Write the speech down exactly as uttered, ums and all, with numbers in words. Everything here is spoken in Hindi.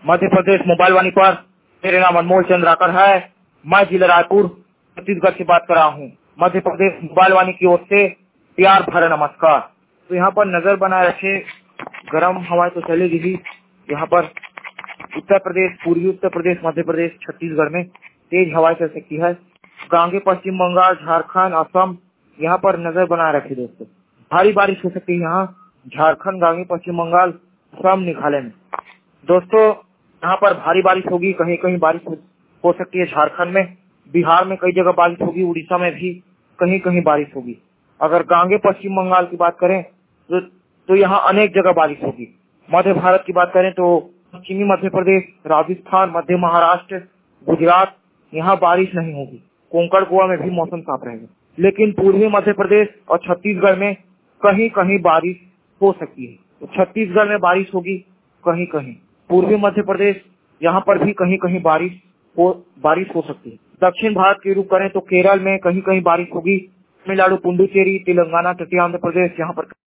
मध्य प्रदेश मोबाइल वाणी पर मेरे नाम अनमोल चंद्राकर है। मैं जिला रायपुर छत्तीसगढ़ से बात कर रहा हूँ। मध्य प्रदेश मोबाइल वाणी की ओर से प्यार भरा नमस्कार। तो यहाँ पर नजर बनाए रखे, गर्म हवाएं तो चलेगी ही। यहाँ पर उत्तर प्रदेश, पूर्वी उत्तर प्रदेश, मध्य प्रदेश, छत्तीसगढ़ में तेज हवाएं चल सकती है। गांगे पश्चिम बंगाल, झारखंड, असम, यहाँ पर नजर बनाए रखे दोस्तों। भारी बारिश हो सकती है यहाँ झारखंड, गांगे पश्चिम बंगाल, असम, मेघालय में। दोस्तों यहाँ पर भारी बारिश होगी, कहीं कहीं बारिश हो, हो सकती है झारखंड में, बिहार में कई जगह बारिश होगी, उड़ीसा में भी कहीं कहीं बारिश होगी। अगर गांगे पश्चिम बंगाल की बात करें तो, तो यहाँ अनेक जगह बारिश होगी। मध्य भारत की बात करें तो पश्चिमी मध्य प्रदेश, राजस्थान, मध्य महाराष्ट्र, गुजरात, यहाँ बारिश नहीं होगी। कोंकण, गोवा में भी मौसम साफ रहेगा। लेकिन पूर्वी मध्य प्रदेश और छत्तीसगढ़ में कहीं कहीं बारिश हो सकती है। तो छत्तीसगढ़ में बारिश होगी कहीं कहीं। पूर्वी मध्य प्रदेश, यहाँ पर भी कहीं कहीं बारिश हो बारिश हो सकती है। दक्षिण भारत की रुख करें तो केरल में कहीं कहीं बारिश होगी। तमिलनाडु, पुडुचेरी, तेलंगाना, तटीय आंध्र प्रदेश, यहाँ पर